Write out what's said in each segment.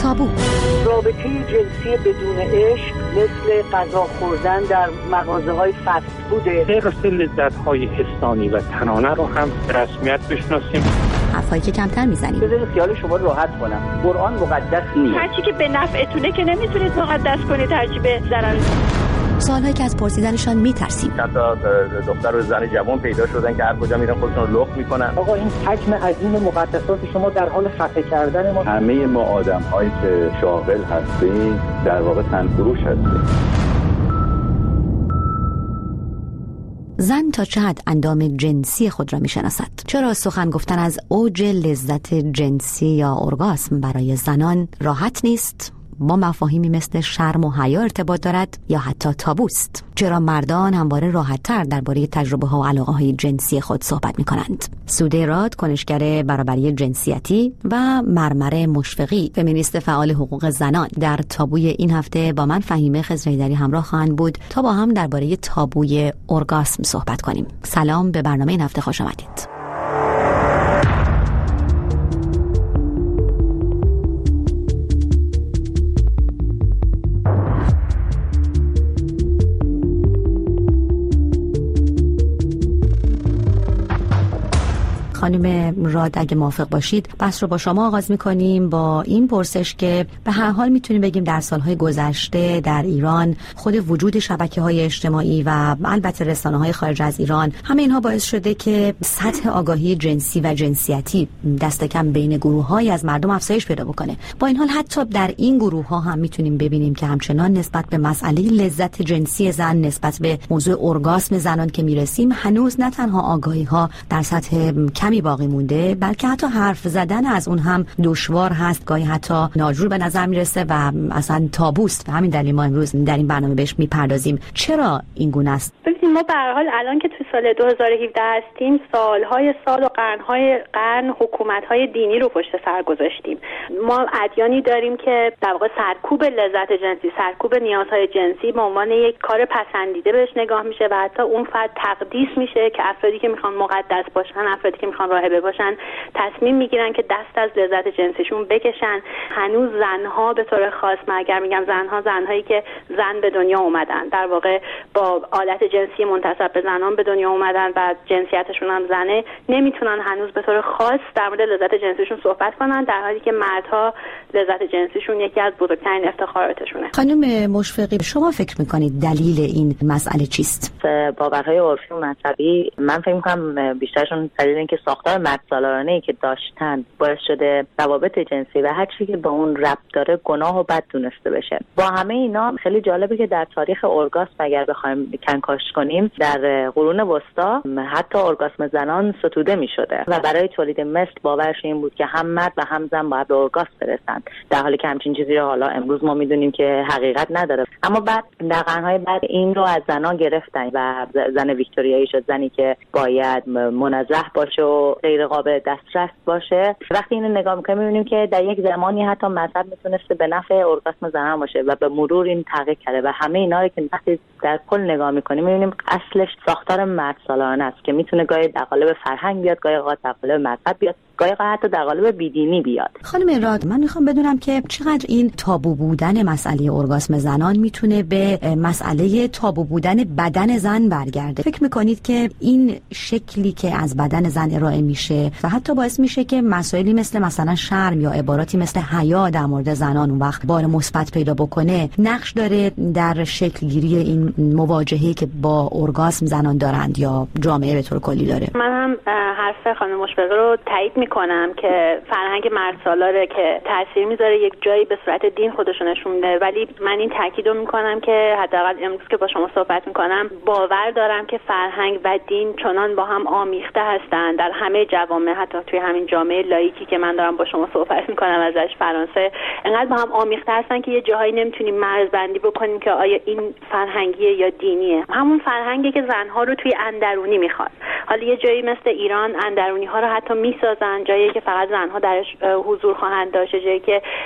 تابو. رابطه جنسی بدون عشق مثل غذا خوردن در مغازه‌های فست فوده. حفظ لذت‌های حسانی و تنانه رو هم به رسمیت بشناسیم. حرفایی که کمتر میزنیم. بذارید خیال شما راحت کنم. قرآن مقدس نیست. هرچی که به نفعتونه که نمیتونید مقدس کنید، هرچی به ضرر. سوالایی که از پرسیدنشان میترسیم. حتی دختر و زن جوان پیدا شدن که هر کجا میرن خودشون رو لخت میکنن. آقا این حجم عظیم مقدسات شما در حال خفه کردن ما. همه ما آدم‌هایی که شاغل هستیم در واقع تنفروش هستیم. زن تا چه حد اندام جنسی خود را میشناسد؟ چرا سخن گفتن از اوج لذت جنسی یا ارگاسم برای زنان راحت نیست؟ با مفاهیمی مثل شرم و حیا ارتباط دارد یا حتی تابوست؟ چرا مردان همواره راحت‌تر درباره تجربه‌ها و علاقه‌های جنسی خود صحبت می‌کنند؟ سوده راد، کنشگر برابری جنسیتی، و مرمره مشفقی، فمینیست فعال حقوق زنان، در تابوی این هفته با من فهیمه خضرایی‌دری همراه خواهند بود تا با هم درباره تابوی ارگاسم صحبت کنیم. سلام، به برنامه این هفته خوش آمدید. خانم راد، اگه موافق باشید بحث رو با شما آغاز می‌کنیم با این پرسش که به هر حال میتونیم بگیم در سالهای گذشته در ایران خود وجود شبکه‌های اجتماعی و البته رسانه‌های خارج از ایران، همه اینها باعث شده که سطح آگاهی جنسی و جنسیتی دست کم بین گروه‌های از مردم افزایش پیدا بکنه. با این حال حتی در این گروه‌ها هم میتونیم ببینیم که همچنان نسبت به مسئله لذت جنسی زن، نسبت به موضوع ارگاسم زنان که میرسیم، هنوز نه تنها آگاهی‌ها در سطح کمی باقی مونده، بلکه حتی حرف زدن از اون هم دشوار هست، گاهی حتی ناجور به نظر میرسه و اصلا تابوست. و همین دلیل ما امروز در این برنامه بهش میپردازیم. چرا این گونه است؟ ببینید، ما به هر حال الان که تو سال 2017 هستیم، سالهای سال و قرنهای قرن حکومت‌های دینی رو پشت سر گذاشتیم. ما ادیانی داریم که در واقع سرکوب لذت جنسی، سرکوب نیازهای جنسی به عنوان یک کار پسندیده بهش نگاه میشه و حتی اون فرد تقدیس میشه که افرادی که میخوان مقدس باشن، افرادی که میخوان راهبه باشن، تصمیم میگیرن که دست از لذت جنسیشون بکشن. هنوز زنها به طور خاص، من اگر میگم زنهایی که زن به دنیا اومدن، در واقع با آلت جنسی منتسب به زنان به دنیا اومدن و جنسیتشون هم زنه، نمیتونن هنوز به طور خاص در مورد لذت جنسیشون صحبت کنن، در حالی که مردها لذت جنسیشون یکی از بزرگترین افتخاراتشونه. خانم مشفقی، شما فکر میکنید دلیل این مسئله چیست؟ باورهای عرفی و مذهبی، من فکر میکنم بیشترشون دلیل اینکه ساختار مردسالارانه‌ای که داشتن باعث شده روابط جنسی و هر چیزی که با اون ربط داره گناه و بد دونسته بشه. با همه اینا خیلی جالبه که در تاریخ ارگاسم اگر بخوایم کنکاش کنیم، در قرون وسطا حتی ارگاسم زنان ستوده می‌شده و برای تولید مثل باورش این بود که هم مرد و هم زن باید به ارگاسم برسن، در حالی که همچین چیزی رو حالا امروز ما می‌دونیم که حقیقت نداره. اما بعد در قرن‌های بعد این رو از زنان گرفتن و زن ویکتوریایی شد زنی که باید منزه باشه و غیر قابل دسترس باشه. وقتی اینو نگاه می‌کنیم می‌بینیم که در یک زمانی حتی مذهب میتونسته به نفع ارگاسم زنان باشه و به مرور این تغییر کرده و همه اینا رو که وقتی در کل نگاه می‌کنیم می‌بینیم اصلش ساختار مردسالارانه است که میتونه گاهی در قالب فرهنگ بیاد، گاهی در قالب مذهب بیاد، گاهی حتی در قالب بیدینی بیاد. خانم راد، من میخوام بدونم که چقدر این تابو بودن مسئله ارگاسم زنان میتونه به مسئله تابو بودن بدن زن برگرده. فکر میکنید که این شکلی که از بدن زن ارائه میشه و حتی باعث میشه که مسائلی مثلا شرم یا عباراتی مثل حیا در مورد زنان اون وقت بار مثبت پیدا بکنه، نقش داره در شکل گیری این مواجهه‌ای که با ارگاسم زنان دارند یا جامعه به طور کلی داره؟ من هم حرف خانم مشفقی رو تایید میکنم که فرهنگ مردسالاره که تاثیر میذاره یک جایی به صورت دین خودشو نشون میده، ولی من این تاکید رو میکنم که حداقل امروز که با شما صحبت میکنم باور دارم که فرهنگ و دین چنان با هم آمیخته هستن در همه جوامع، حتی توی همین جامعه لاییکی که من دارم با شما صحبت میکنم ازش، فرانسه، انقدر با هم آمیخته هستن که یه جاهایی نمیتونیم مرزبندی بکنیم که آیا این فرهنگیه یا دینیه. همون فرهنگی که زنها رو توی اندرونی میخواد. حالا یه جایی مثل ایران اندرونی ها رو حتی میسازن، جایی که فقط زنها درش حضور خواهند داشت، جایی که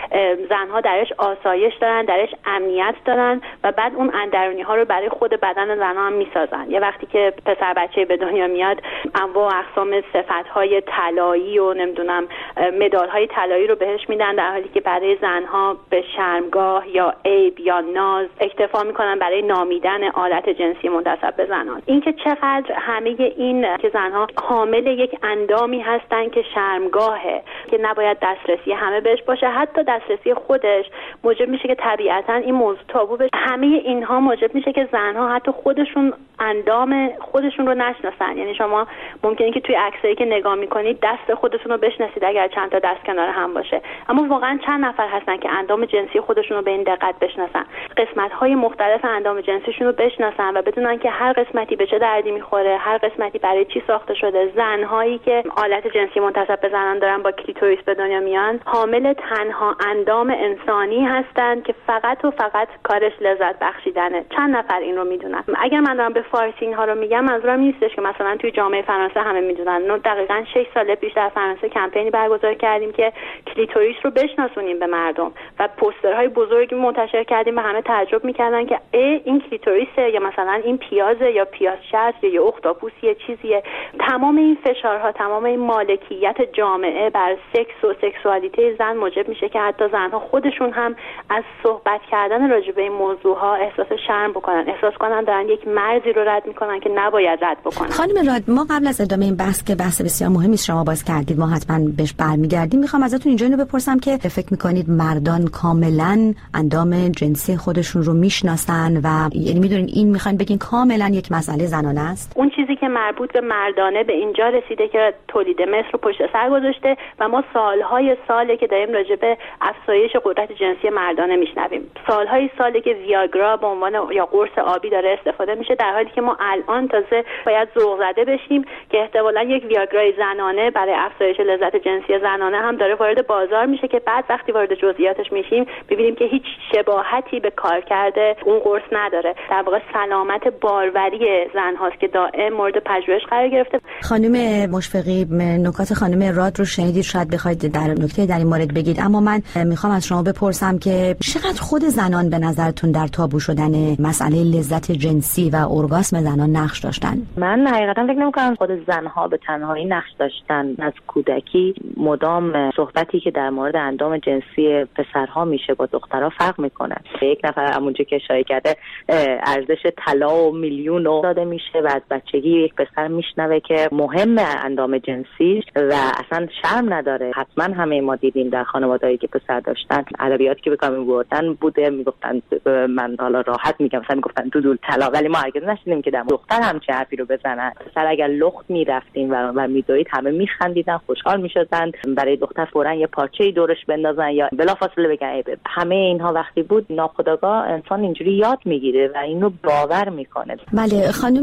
زنها درش آسایش دارن، درش امنیت دارن و بعد اون اندرونی ها رو برای خود بدن زنها هم میسازن. یه وقتی که پسر بچه به دنیا میاد انواع و اقسام صفت‌های طلایی و نمیدونم مدال‌های طلایی رو بهش میدن، در حالی که برای زنها به شرمگاه یا عیب یا ناز اکتفا میکنن برای نامیدن عادت جنسی منتسب به زنان. اینکه چقدر همه این که زنها حامل یک اندامی هستن که شرمگاهه، که نباید دسترسی همه بهش باشه، حتی دسترسی خودش موجب میشه که طبیعتاً این موضوع تابو بشه. همه اینها موجب میشه که زنها حتی خودشون اندام خودشون رو نشناسن. یعنی شما ممکنه که توی عکسایی که نگاه میکنید دست خودتون رو بشناسید اگر چند تا دست کنار هم باشه، اما واقعا چند نفر هستن که اندام جنسی خودشون رو به این دقت بشناسن، قسمت‌های مختلف اندام جنسیشون رو بشناسن و بدونن که هر قسمتی به چه دردی میخوره، هر قسمتی برای چی ساخته شده. زنهایی که آلت جنسی منتسب به زنان دارن با کلیتوریس به دنیا میان حامل تنها اندام انسانی هستن که فقط و فقط کارش لذت بخشیدنه. چند نفر این رو میدونن؟ اگر من دارم به فارسی اینها رو میگم منظورم نیستش که مثلا توی جامعه فرانسه همه میدونن. ما دقیقاً 6 سال پیش در فرانسه کمپینی برگزار کردیم که کلیتوریس رو بشناسونیم به مردم و پوسترهای بزرگی منتشر کردیم و همه تعجب میکردن که این کلیتوریسه یا مثلا این پیازه یا پیاز شست یا اختاپوسیه چیزیه. تمام این فشارها، تمام این مالکیت جامعه بر سکس و سکسوالیته زن موجب میشه که حتی زنها خودشون هم از صحبت کردن راجع به این موضوعها احساس شرم بکنن، احساس کنن دارن یک مرزی رو رد میکنن که نباید رد بکنن. خانم راد، ما قبل از ادامه این بحث که بحث بسیار مهمی است شما باز کردید، ما حتما بهش برمیگردیم، میخوام ازتون اینجا اینو بپرسم که فکر میکنید مردان کاملا اندام جنسی خودشون رو میشناسن و یعنی میدونین این میخواین بگین کاملا یک مسئله زنانه است؟ اون چیزی که مربوط به مردانه به اینجا رسیده که تولید مثل رو پشت سر گذاشته و ما سالهای ساله که داریم راجع به افزایش قدرت جنسی مردانه میشنویم. سالهای ساله که ویاگرا به عنوان یا قرص آبی داره استفاده میشه، در حالی که ما الان تازه باید ذوق زده بشیم که احتمالاً یک ویاگرای زنانه برای افزایش لذت جنسی زنانه هم داره وارد بازار میشه که بعد وقتی وارد جزئیاتش میشیم ببینیم که هیچ شباهتی به کارکرد اون قرص نداره. در واقع سلامت باروری زن هاست که دائم مورد پژوهش قرار گرفته. خانم مشفقی، نکات خانم راد رو شنیدید، شاید بخواید در نکته در این مورد بگید، اما من میخوام از شما بپرسم که چقدر خود زنان به نظرتون در تابو شدن مسئله لذت جنسی و ارگاسم زنان نقش داشتن؟ من حقیقتا فکر نمی‌کنم خود زنها به تنهایی نقش داشتن. از کودکی مدام صحبتی که در مورد اندام جنسی پسرها میشه با دخترها فرق میکنه. یک نفر همونجا که اشاره کرده ارزش طلا و میلیون داده میشه و از بچگی یک پسر میشنوه که مهم اندام جنسی و اصلا شرم نداره. حتما همه ما دیدیم در خانواده‌ای که پسر داشتن ادبیاتی که به کار می‌بردن بوده، میگفتن من حالا راحت میگم مثلا میگفتن دودول طلا، ولی ما هرگز نشنیدیم که در دختر هم چه حرفی رو بزنن. پسر اگر لخت میرفتیم و میدوید همه میخندیدن، خوشحال میشدن، برای دختر فوراً یه پارچه‌ای دورش بندازن یا بلافاصله بگن همه اینها وقتی بود ناخودآگاه انسان اینجوری یاد میگیره و اینو باور میکنه. بله خانم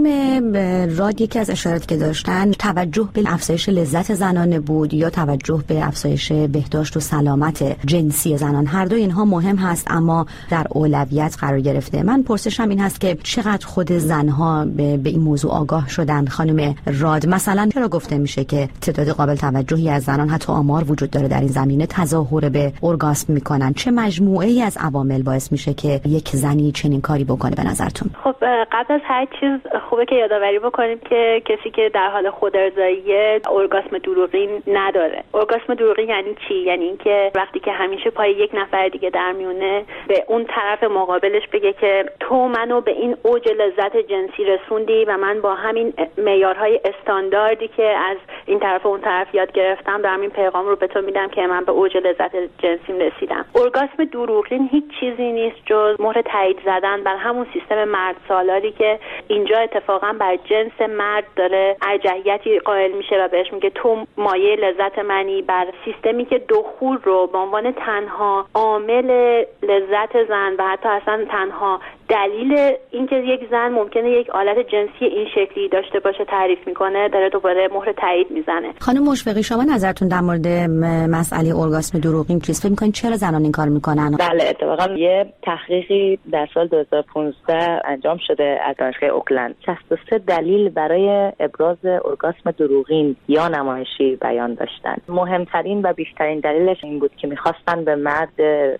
راد، یکی از اشاراتی که داشتن توجه به افزایش لذت زنانه بود یا توجه به افزایش بهداشت و سلامت جنسی زنان. هر دو اینها مهم هست اما در اولویت قرار گرفته. من پرسشم این هست که چقدر خود زنها به این موضوع آگاه شدن؟ خانم راد، مثلا چرا گفته میشه که تعداد قابل توجهی از زنان، حتی آمار وجود داره در این زمینه، تظاهر به ارگاسم میکنن؟ چه مجموعه‌ای از عوامل باعث میشه که یک زنی چنین کاری بکنه به نظرتون؟ خب قبل از هر چیز خوبه که یادآوری بکنیم که کسی که در حال خودارضایی ارگاسم دروغی نداره. ارگاسم دروغی یعنی چی؟ یعنی اینکه وقتی که همیشه پای یک نفر دیگه در میونه به اون طرف مقابلش بگه که تو منو به این اوج لذت جنسی رسوندی و من با همین معیارهای استانداردی که از این طرف و اون طرف یاد گرفتم دارم این پیغام رو به تو میدم که من به اوج لذت جنسیم رسیدم. ارگاسم دروغین هیچ چیزی نیست جز مهر تایید زدن بر همون سیستم مرد سالاری که اینجا اتفاقا بر جنس مرد داره ارجحیتی قائل میشه و بهش میگه تو مایه لذت منی، بر سیستمی که دخول رو به عنوان تنها عامل لذت زن و حتی اصلا تنها دلیل اینکه یک زن ممکنه یک آلت جنسی این شکلی داشته باشه تعریف میکنه، داره دوباره مهر تایید میزنه. خانم مشفقی، شما نظرتون در مورد مسئله ارگاسم دروغین چیست؟ فکر میکنین چرا زنان این کار میکنن؟ بله، اتفاقا یه تحقیقی در سال 2015 انجام شده از دانشگاه اوکلند. 63 دلیل برای ابراز ارگاسم دروغین یا نمایشی بیان داشتن. مهمترین و بیشترین دلیلش این بود که میخواستن به مرد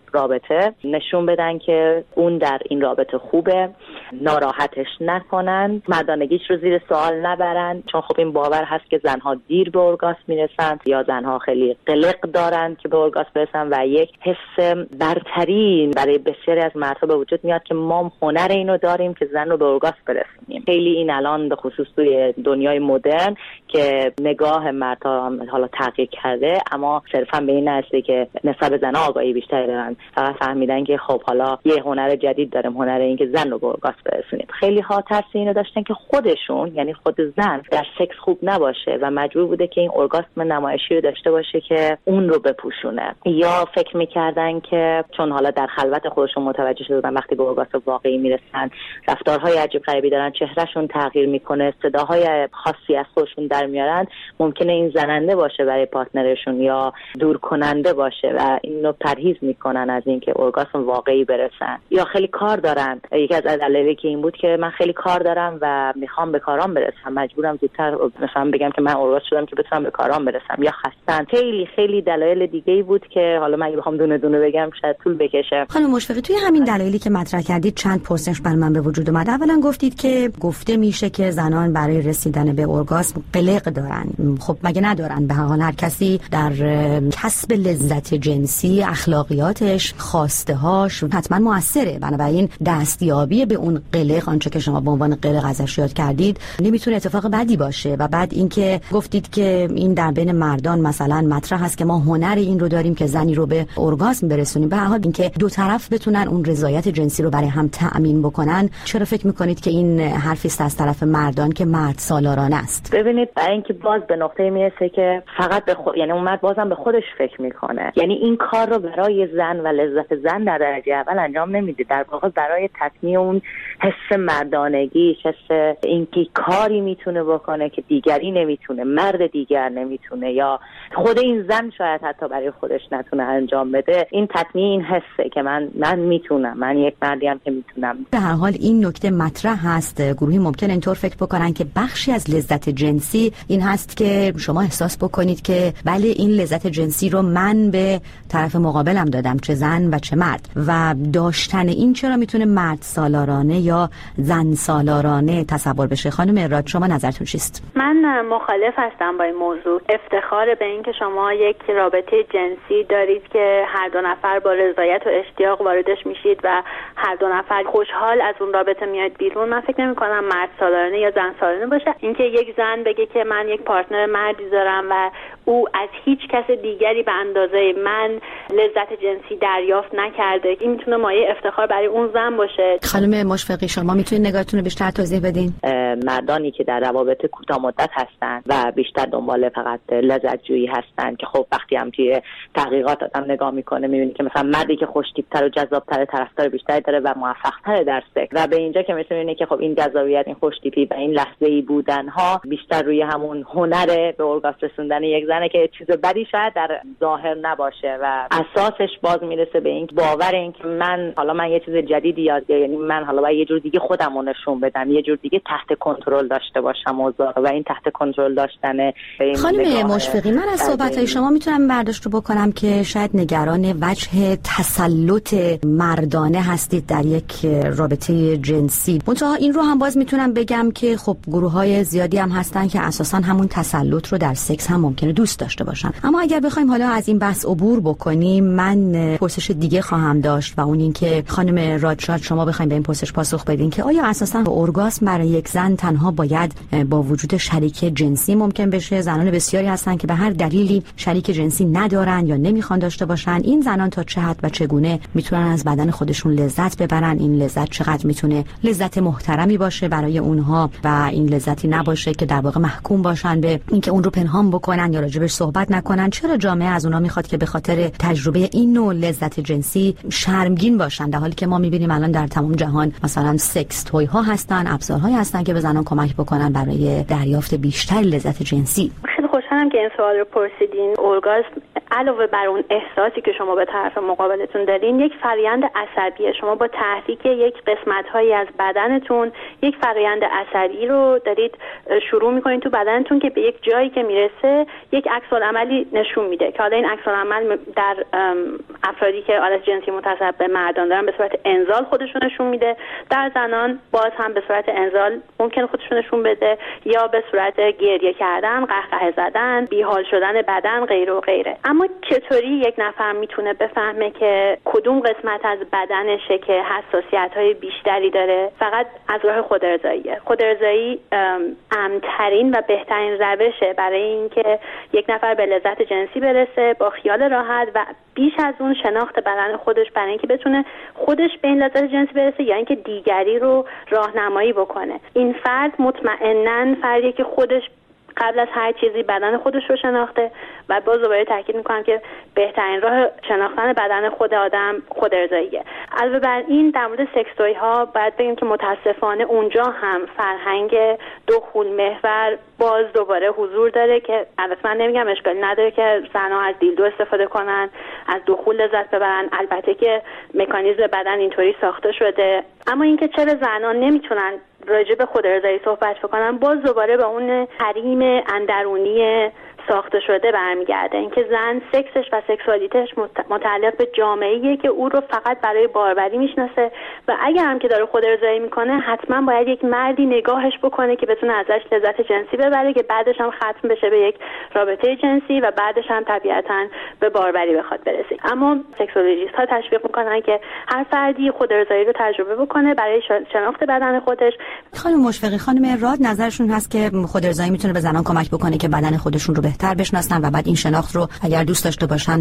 رابطه نشون بدن که اون در این رابطه خوبه، ناراحتش نکنن، مردانگیش رو زیر سوال نبرن، چون خب این باور هست که زنها دیر به ارگاسم میرسن یا زنها خیلی قلق دارن که به ارگاسم برسن و یک حس برتری برای بسیاری از مردها به وجود میاد که ما هنر اینو داریم که زن رو به ارگاسم برسونیم. خیلی این الان به خصوص توی دنیای مدرن که نگاه مردها حالا تغییر کرده، اما صرفا به این نسلی که نسبت به زنها آگاهی بیشتری دارن، فقط فهمیدن که خب حالا یه هنر جدید داریم، هنر این که زن رو به ارگاسم برسونیم. خیلی ها ترس اینو داشتن که خودشون، یعنی خود زن، در سکس خوب نباشه و مجبور بوده که این ارگاسم نمایشی رو داشته باشه که اون رو بپوشونه، یا فکر میکردن که چون حالا در خلوت خودشون متوجه شدن وقتی به ارگاسم واقعی میرسن رفتارهای عجیب غریبی دارن، چهرهشون تغییر میکنه، صداهای خاصی از خودشون در میارن، ممکنه این زننده باشه برای پارتنرشون یا دور کننده باشه و اینو پرهیز میکنن از اینکه ارگاسم واقعی برسن. یا خیلی کار دارن. یکی از دلایلی که این بود که من خیلی کار دارم و میخوام به کارام برسم، مجبورم زودتر مثلا بگم که من ارگاسم شدم که بتونم به کارام برسم، یا خستن. خیلی دلایل دیگه‌ای بود که حالا من بخوام دونه دونه بگم شاید طول بکشه. خانم مشفقی، توی همین دلایلی که مطرح کردید چند پرسش برای من به وجود اومد. اولا گفتید که گفته میشه که زنان برای رسیدن به ارگاسم قلق دارن. خب مگه ندارن؟ به هر حال هر کسی در کسب لذت جنسی اخلاقیاتش، خواسته‌هاش حتما موثره، بنابراین دستیابی به اون قلق، آنچه که شما به عنوان قلق ازش یاد کردید، نمیتونه اتفاق بدی باشه. و بعد اینکه گفتید که این در بین مردان مثلا مطرح هست که ما هنر این رو داریم که زنی رو به ارگاسم برسونیم. به هر حال اینکه دو طرف بتونن اون رضایت جنسی رو برای هم تأمین بکنن، چرا فکر میکنید که این حرفی است از طرف مردان که مرد سالارانه است؟ ببینید، برای اینکه باز به نقطه میرسه که فقط به خود، یعنی اون مرد بازم به خودش فکر میکنه، یعنی این کار رو برای زن و لذت زن در درجه اول انجام نمیده، در واقع برای تطمیع اون حس مردانگی، حس اینکه کاری میتونه بکنه که دیگری نمیتونه، مرد دیگر نمیتونه، یا خود این زن شاید حتی برای خودش نتونه انجام بده. این تطمیع این حسه که من میتونم، من یک مردیم که میتونم. به هر حال این نکته مطرح هست. گروهی ممکن اینطور فکر بکنن که بخشی از لذت جنسی این هست که شما احساس بکنید که بله، این لذت جنسی رو من به طرف مقابلم دادم، چه زن و چه مرد، و داشتن این چرا میتونه مرد سالارانه یا زن سالارانه تصور بشه. خانم اراد، شما نظرتون چیست؟ من مخالف هستم با این موضوع. افتخار به این که شما یک رابطه جنسی دارید که هر دو نفر با رضایت و اشتیاق واردش میشید و هر دو نفر خوشحال از اون رابطه میاد بیرون. من فکر نمی‌کنم مرد سالارانه یا زن سالارانه باشه. اینکه یک زن بگه که من یک پارتنر مردی دارم و او از هیچ کس دیگری به اندازه من لذت جنسی دریافت نکرده، این میتونه مایه افتخار برای اون زن باشه. خانم مشفقی، شما میتونید نگاهتون رو بیشتر توضیح بدین؟ مردانی که در روابط کوتاه مدت هستن و بیشتر دنبال فقط لذت جویی هستن، که خب وقتی هم توی تحقیقات آدم نگاه میکنه میبینی که مثلا مردی که خوش‌تیپ‌تر و جذاب‌تر، طرفدار بیشتری داره و موفق‌تر در سکس، و به اینجا که میبینی که خب این جذابیت، این خوش‌تیپی و این لحظه‌ای بودن‌ها بیشتر روی همون هنر به ارگاسم رسوندن یک زنه که چیز بدی شاید در ظاهر نباشه و اساسش باز میرسه به این باور این که من یه چیز جدیدی یاد گرفتم، یعنی من حالا یه جور دیگه خودم رو نشون بدم، یه جور دیگه تحت کنترل داشته باشم موضوع، و این تحت کنترل داشتن. خانم مشفقی، من از صحبت‌های شما میتونم برداشت رو بکنم که شاید نگران وجه تسلط مردانه هستید در یک رابطه جنسی. منتها این رو هم باز میتونم بگم که خب گروه‌های زیادی هم هستن که اساساً همون تسلط رو در سکس هم ممکنه دوست داشته باشن. اما اگر بخوایم حالا از این بحث عبور بکنیم، من پرسش دیگه خواهم داشت و اون این که خانم رادشاد، شما بخواید به این پرسش پاسخ پاسخ بدین که آیا اساساً اورگاسم برای یک زن تنها باید با وجود شریک جنسی ممکن بشه؟ زنان بسیاری هستن که به هر دلیلی شریک جنسی ندارن یا نمیخوان داشته باشن. این زنان تا چه حد و چگونه میتونن از بدن خودشون لذت ببرن؟ این لذت چقدر میتونه لذت محترمی باشه برای اونها و این لذتی نباشه که در واقع محکوم باشن به اینکه اون رو پنهان بکنن یا راجبش صحبت نکنن؟ چرا جامعه از اونها میخواد که به خاطر تجربه این نوع لذت جنسی شرمگین باشن، در حالی که ما میبینیم الان در تمام جهان مثلا سکس توی ها هستن، ابزارهایی هستن که به زنان کمک بکنن برای دریافت بیشتر لذت جنسی؟ خیلی خوشحالم که این سوال رو پرسیدین. اورگاسم علاوه بر اون احساسی که شما به طرف مقابلتون دارین، یک فرآیند عصبیه. شما با تحریک یک قسمت‌هایی از بدنتون یک فرآیند عصبی رو دارید شروع می‌کنید تو بدنتون که به یک جایی که میرسه یک عکس‌العملی نشون میده که حالا این عکس‌العمل در افرادی که آلت جنسی متصل به مردان دارن به صورت انزال خودشون نشون میده، در زنان باز هم به صورت انزال ممکن خودشون نشون بده یا به صورت گریه کردن، قهقه زدن، بیحال شدن بدن، غیره و غیره. اما چطوری یک نفر میتونه بفهمه که کدوم قسمت از بدنشه که حساسیت‌های بیشتری داره؟ فقط از راه خودارضاییه. خودارضایی امن‌ترین و بهترین روشه برای اینکه یک نفر به لذت جنسی برسه با خیال راحت و بیش از اون شناخت بدن خودش برای اینکه بتونه خودش به این لذت جنسی برسه یا اینکه دیگری رو راهنمایی بکنه. این فرد مطمئناً فردیه که خودش قبل از هر چیزی بدن خودش رو شناخته و باز دوباره تاکید میکنم که بهترین راه شناختن بدن خود آدم خودارضاییه. علاوه بر این در مورد سکس توی ها باید بگیم که متاسفانه اونجا هم فرهنگ دخول محور باز دوباره حضور داره که البته من نمیگم اشکالی نداره که زنها از دیلدو استفاده کنن، از دخول لذت ببرن، البته که مکانیزم بدن اینطوری ساخته شده، اما اینکه چرا زنان نمیتونن راجع به خودارضایی صحبت بکنن باز دوباره به اون حریم اندرونی ساخته شده برمیگرده. اینکه زن سکسش و سکسوالیتش متعلق به جامعه‌ایه که او رو فقط برای باروری میشناسه و اگر هم که داره خودارضایی میکنه حتما باید یک مردی نگاهش بکنه که بتونه ازش لذت جنسی ببره که بعدش هم ختم بشه به یک رابطه جنسی و بعدش هم طبیعتاً به باروری بخواد برسه. اما سکسولوژیست ها تشویق میکنن که هر فردی خودارضایی رو تجربه بکنه برای شناخت بدن خودش. خانم مشفقی، خانم راد نظرشون هست که خودارضایی میتونه به زنان کمک بکنه که بدن خودشون رو بهتر بشناسن و بعد این شناخت رو اگر دوست داشته باشن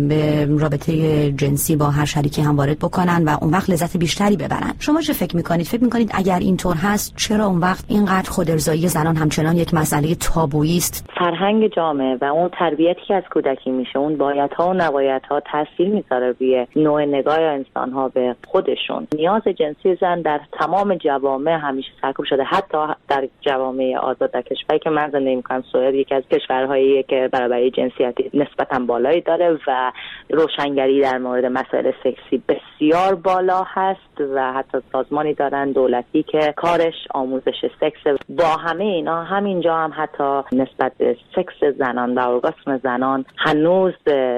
به رابطه جنسی با هر شریکی هم وارد بکنن و اون وقت لذت بیشتری ببرن. شما چه فکر میکنید؟ فکر میکنید اگر اینطور هست چرا اون وقت اینقدر خودارضایی زنان همچنان یک مسئله تابویی است؟ فرهنگ جامعه و اون تربیتی که از کودکی میشه، اون بایدها و نبایدها تاثیر میذاره روی نوع نگاه انسان‌ها به خودشون. نیاز جنسی زن در تمام جوامع همیشه سرکوب شده، حتی در جوامع آزاد کشوری که من زندگی میکنم. سوئد یکی از کشورهایی که برابری جنسیتی نسبتاً بالایی داره و روشنگری در مورد مسائل سکسی بسیار بالا هست و حتی سازمانی دارن دولتی که کارش آموزش سکس. با همه اینا همینجا هم حتی نسبت به سکس زنان و ارگاسم زنان هنوز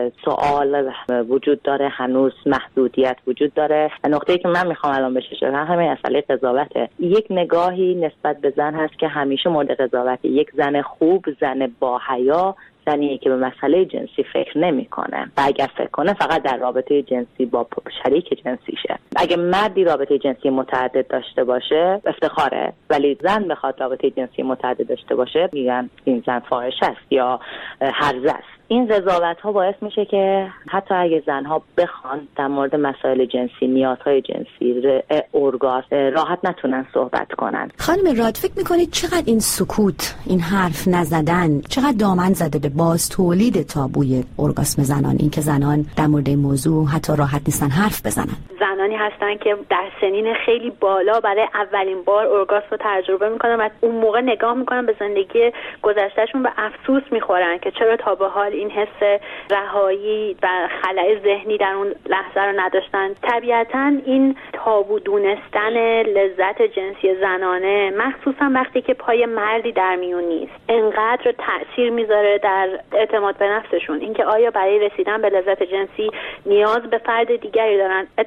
سوال وجود داره، هنوز محدودیت وجود داره. نقطه‌ای که من میخوام الان بهش اشاره کنم همین مسئله قضاوته. یک نگاهی نسبت به زن هست که همیشه مورد قضاوته. یک زن خوب، زن با حیا، زنیه که به مسئله جنسی فکر نمیکنه و اگر فکر کنه فقط در رابطه جنسی با شریک جنسیشه. اگه مردی رابطه جنسی متعدد داشته باشه افتخاره، ولی زن بخواد رابطه جنسی متعدد داشته باشه میگن این زن فاحش است یا هرزه است. این قضاوت ها باعث میشه که حتی اگه زنها بخوان در مورد مسائل جنسی، نیازهای جنسی، ارگاسم راحت نتونن صحبت کنن. خانم راد، فکر میکنید چقدر این سکوت، این حرف نزدن چقدر دامن زده به باز تولید تابوی ارگاسم زنان؟ این که زنان در مورد این موضوع حتی راحت نیستن حرف بزنن. زنانی هستن که در سنین خیلی بالا برای اولین بار ارگاسم رو تجربه میکنن و اون موقع نگاه میکنن به زندگی گذشتهشون و افسوس میخورن که چرا تا به حال این حس رهایی و خلأ ذهنی در اون لحظه رو نداشتن. طبیعتاً این تابو دونستن لذت جنسی زنانه، مخصوصا وقتی که پای مردی در میون نیست، انقدر تأثیر میذاره در اعتماد به نفسشون. اینکه آیا برای رسیدن به لذت جنسی نیاز به فرد دیگری دارن. اتفاقا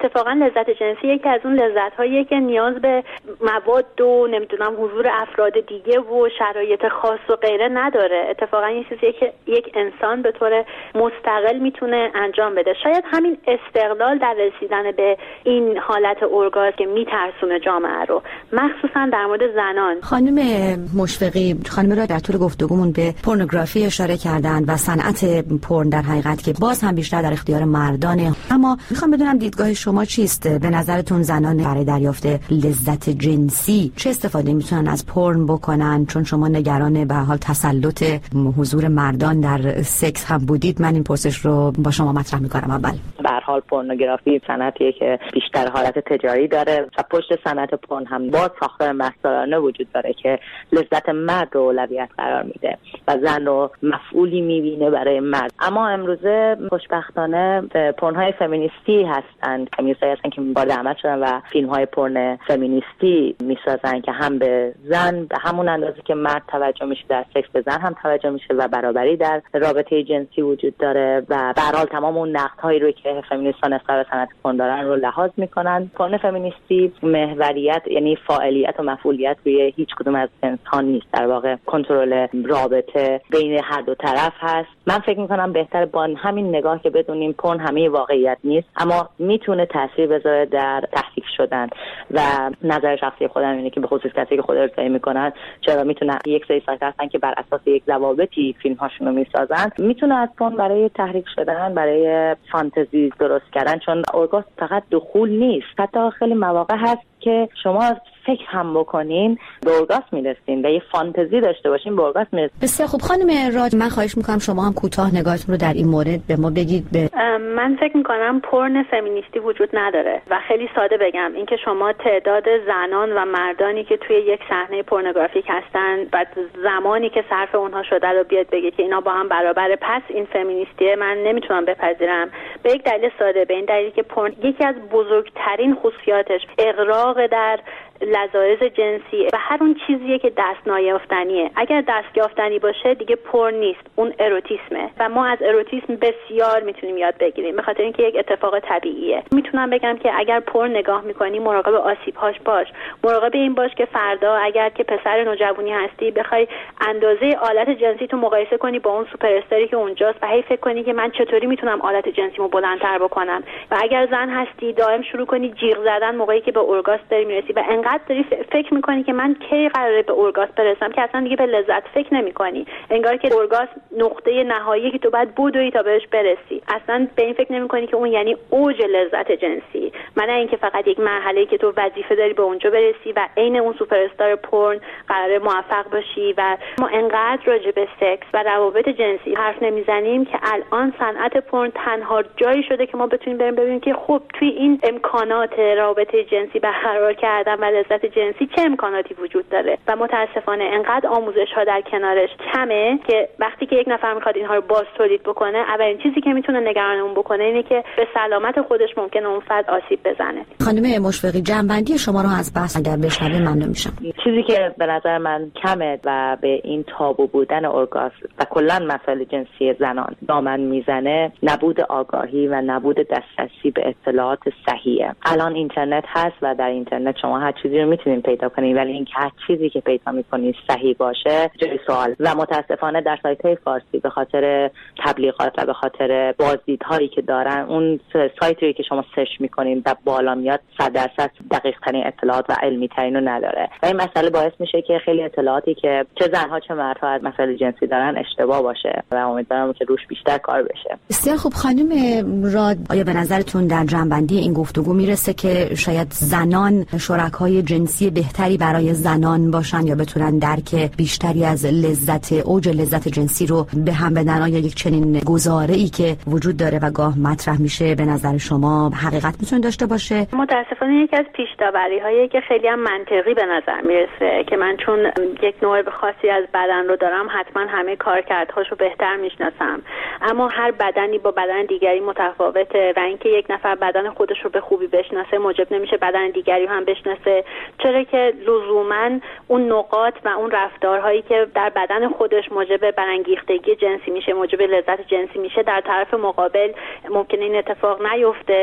لذت جنسی یکی از اون لذت‌هاییه که نیاز به مواد و نمیدونم حضور افراد دیگه و شرایط خاص و غیره نداره. اتفاقا این چیزیه که یک انسان به طور مستقل میتونه انجام بده. شاید همین استقلال در رسیدن به این حالت اورگازم که میترسونه جامعه رو، مخصوصا در مورد زنان. خانم مشفقی، خانم را در طول گفتگومون به پورنوگرافی اشاره کردن و صنعت پورن در حقیقت که باز هم بیشتر در اختیار مردانه. اما میخوام بدونم دیدگاه شما چیست؟ به نظرتون زنان برای دریافت لذت جنسی چه استفاده میتونن از پورن بکنن؟ چون شما نگران به حال تسلط حضور مردان در سکس هم بودید، من این پرسش رو با شما مطرح میکنم. اول به هر حال پورنوگرافی صنعتیه که بیشتر حالت تجاری داره و پشت صنعت پورن هم باز ساختار مستعارانه وجود داره که لذت مرد رو اولویت قرار میده و زن رو مفعولی میبینه برای مرد. اما امروزه خوشبختانه پورن‌های فمینیستی هستند، فمینیست‌هایی هستن که وارد عمل شدن و فیلم‌های پورن فمینیستی میسازن که هم به زن به همون اندازه که مرد توجه میشه در سکس به زن هم توجه میشه و برابری در رابطه جنسی وجود داره و به هر حال تمام اون نقدهایی رو که فمینیست‌ها نسبت به صنعت پورن دارن رو لحاظ میکنن. پورن فمینیستی محوریت یعنی فاعلیت و مفعولیت روی هیچ کدوم از انسان نیست، در واقع کنترل رابطه بین هر دو طرف هست. من فکر میکنم بهتره با همین نگاه که بدونیم پورن همه واقعیت نیست اما میتونه تاثیر بذاره در تحریف شدن و نظر شخصی خودم اینه که به خصوص کسی که خود ارائه میکنن چرا میتونه یک سری سایت هستن که بر اساس یک ضوابطی فیلم هاشون رو میسازن، میتونه از پورن برای تحریک شدن، برای فانتزی درست کردن، چون اورگاسم فقط دخول نیست، حتی خیلی مواقع هست که شما فکر هم بکنین به اورگاسم میرسین و یه فانتزی داشته باشین به اورگاسم میرسین. بسیار خوب خانم راج، من خواهش میکنم شما هم کوتاه نگاهتون رو در این مورد به ما بگید. من فکر میکنم پورن فمینیستی وجود نداره و خیلی ساده بگم اینکه شما تعداد زنان و مردانی که توی یک صحنه پورنوگرافیک هستن و زمانی که صرف اونها شده رو بیاد بگه که اینا با هم برابره، پس این فمینیستیه، من نمیتونم بپذیرم. به یک دلیل ساده، به این دلیل که پورن یکی از بزرگترین خصوصیاتش اغراق در لذایذ جنسی و هر اون چیزیه که دست نیافتنیه. اگر دست یافتنی باشه دیگه پورن نیست، اون اروتیسمه و ما از اروتیسم بسیار میتونیم یاد بگیریم به خاطر اینکه یک اتفاق طبیعیه. میتونم بگم که اگر پورن نگاه میکنی مراقب آسیب‌هاش باش، مراقب این باش که فردا اگر که پسر نوجوانی هستی بخوای اندازه آلت جنسی تو مقایسه کنی با اون سوپر استاری که اونجاست و هی فکر کنی که من چطوری میتونم آلت جنسیمو بلندتر بکنم. و اگر زن هستی دائم شروع کنی جیغ زدن موقعی که به اورگاسم داری میرسی و انقدر داری فکر میکنی که من کی قراره به اورگاسم برسم که اصلا دیگه به لذت فکر نمیکنی. انگار که اورگاسم نقطه نهایی که تو باید بدوی تا بهش برسی. اصلا به این فکر نمیکنی که اون یعنی اوج لذت جنسی. من اینکه فقط یک مرحله‌ای که تو وظیفه داری به اونجا برسی و عین اون سوپر استار پورن قراره موفق باشی. و ما انقدر راجع به سکس و روابط جنسی حرف نمیزنیم که الان صنعت پورن تنها جایی شده که ما بتونیم بریم ببینیم که خب توی این امکانات رابطه جنسی برقرار کردن و لذت جنسی چه امکاناتی وجود داره. و متاسفانه انقدر آموزش ها در کنارش کمه که وقتی که یک نفر میخواد اینها رو باز تولید بکنه، اولین چیزی که میتونه نگرانمون بکنه اینه که به سلامت خودش ممکنه اون فرد آسیب بزنه. خانم مشفقی، جنبندی شما رو از بحث اگر بشنویم ممنون میشم. چیزی که به نظر من کمه و به این تابو بودن اورگاسم و کلا مسائل جنسی زنان دامن میزنه، نبود آگاهی و نبود دسترسی به اطلاعات صحیحه. الان اینترنت هست و در اینترنت شما هر چیزی رو میتونید پیدا کنید، ولی اینکه هر چیزی که پیدا میکنید صحیح باشه جای سوال. و متاسفانه در سایت‌های فارسی به خاطر تبلیغات و به خاطر بازدیدهایی که دارن، اون سایتی که شما سرچ میکنید و بالا میاد 100% دقیق ترین اطلاعات و علمی ترین رو نداره و این مسئله باعث میشه که خیلی اطلاعاتی که چه زنها چه مردها از مسائل جنسی دارن اشتباه باشه و امیدوارم که روش بیشتر کار بشه. بسیار خوب خانم راد، آیا به نظرتون در جنبندی این گفتگو میرسه که شاید زنان شرکای جنسی بهتری برای زنان باشن یا بتونن درک بیشتری از اوج لذت جنسی رو به هم بدن؟ آیا یک چنین گزاره‌ای که وجود داره و گاه مطرح میشه به نظر شما حقیقت میتونه داشته باشه؟ متاسفانه یکی از پیش‌داوری‌هایی که خیلی هم منطقی به نظر میرسه که من چون یک نوع خاصی از بدن رو دارم حتما همه کارکردهاشو بهتر میشناسم، اما هر بدنی با بدن دیگری متفاوته و اینکه یک نفر بدن خودش رو به خوبی بشناسه موجب نمیشه بدن دیگری هم بشناسه، چرا که لزوماً اون نقاط و اون رفتارهایی که در بدن خودش موجب برانگیختگی جنسی میشه، موجب لذت جنسی میشه، در طرف مقابل ممکنه این اتفاق نیفته.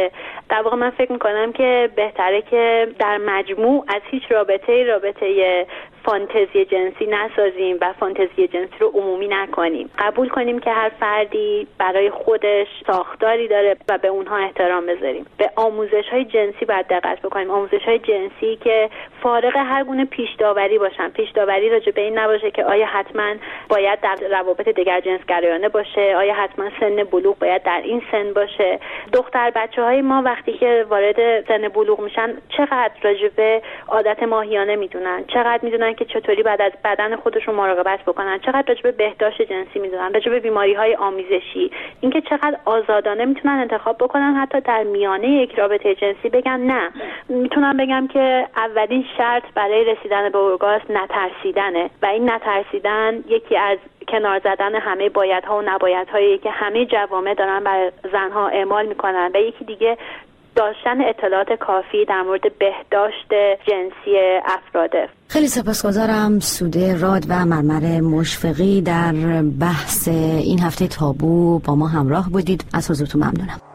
در واقع من فکر میکنم که بهتره که در مجموع از هیچ رابطه فانتزی جنسی نسازیم و فانتزی جنسی رو عمومی نکنیم. قبول کنیم که هر فردی برای خودش ساختاری داره و به اونها احترام بذاریم. به آموزش‌های جنسی باید دقت بکنیم. آموزش‌های جنسی که فارغ هر گونه پیش داوری باشن. پیش داوری راجع به این نباشه که آیا حتما باید در روابط دیگر جنسگرایانه باشه، آیا حتما سن بلوغ باید در این سن باشه. دختر بچه‌های ما وقتی که وارد سن بلوغ میشن چقدر راجع به عادت ماهیانه میدونن، چقدر میدونن که چطوری بعد از بدن خودشون مراقبت بکنن، چقدر راجع به بهداشت جنسی میدونن، راجع به بیماری‌های آمیزشی، اینکه چقدر آزادانه میتونن انتخاب بکنن، حتی در میانه یک رابطه جنسی بگن نه. میتونم بگم که اولین شرط برای رسیدن به اورگاسم نترسیدنه و این نترسیدن یکی از کنار زدن همه بایدها و نبایدهایی که همه جوامع دارن بر زنها اعمال میکنن و یکی دیگه داشتن اطلاعات کافی در مورد بهداشت جنسی افراده. خیلی سپاسگزارم سوده راد و مرمر مشفقی در بحث این هفته تابو با ما همراه بودید. از حضورتون ممنونم.